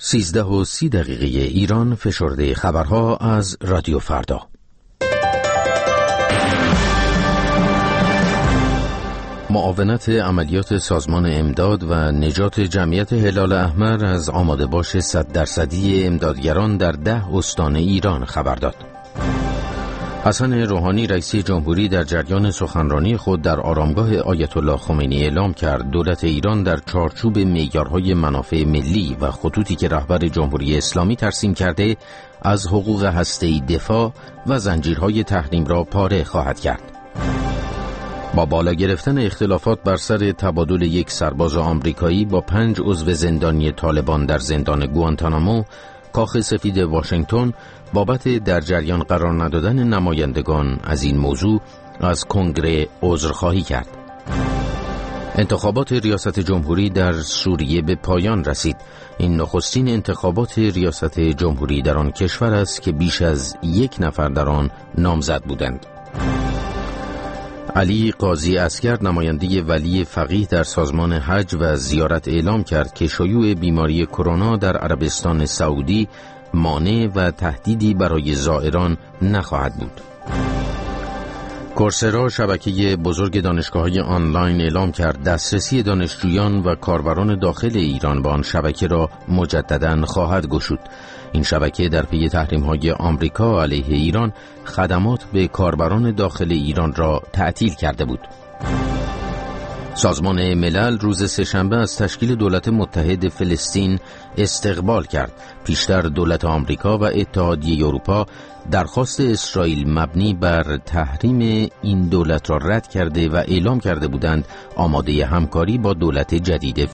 13:30 ایران. فشرده خبرها از رادیو فردا. معاونت عملیات سازمان امداد و نجات جمعیت هلال احمر از آماده باش 100% امدادگران در 10 استان ایران خبر داد. حسن روحانی رئیس جمهوری در جریان سخنرانی خود در آرامگاه آیت الله خمینی اعلام کرد دولت ایران در چارچوب معیارهای منافع ملی و خطوطی که رهبر جمهوری اسلامی ترسیم کرده از حقوق هسته‌ای دفاع و زنجیرهای تحریم را پاره خواهد کرد. با بالا گرفتن اختلافات بر سر تبادل یک سرباز آمریکایی با 5 عضو زندانی طالبان در زندان گوانتانامو، کاخ سفید واشنگتن بابت در جریان قرار ندادن نمایندگان از این موضوع از کنگره عذرخواهی کرد. انتخابات ریاست جمهوری در سوریه به پایان رسید. این نخستین انتخابات ریاست جمهوری در آن کشور است که بیش از 1 نفر در آن نامزد بودند. علی قاضی اصغر نماینده ولی فقیه در سازمان حج و زیارت اعلام کرد که شیوع بیماری کرونا در عربستان سعودی مانع و تهدیدی برای زائران نخواهد بود. کورسرا شبکه بزرگ دانشگاه‌های آنلاین اعلام کرد دسترسی دانشجویان و کاربران داخل ایران به آن شبکه را مجدداً خواهد گشود. این شبکه در پی تحریم‌های آمریکا علیه ایران خدمات به کاربران داخل ایران را تعطیل کرده بود. سازمان ملل روز سه‌شنبه از تشکیل دولت متحد فلسطین استقبال کرد. پیشتر دولت آمریکا و اتحادیه اروپا درخواست اسرائیل مبنی بر تحریم این دولت را رد کرده و اعلام کرده بودند آماده همکاری با دولت جدید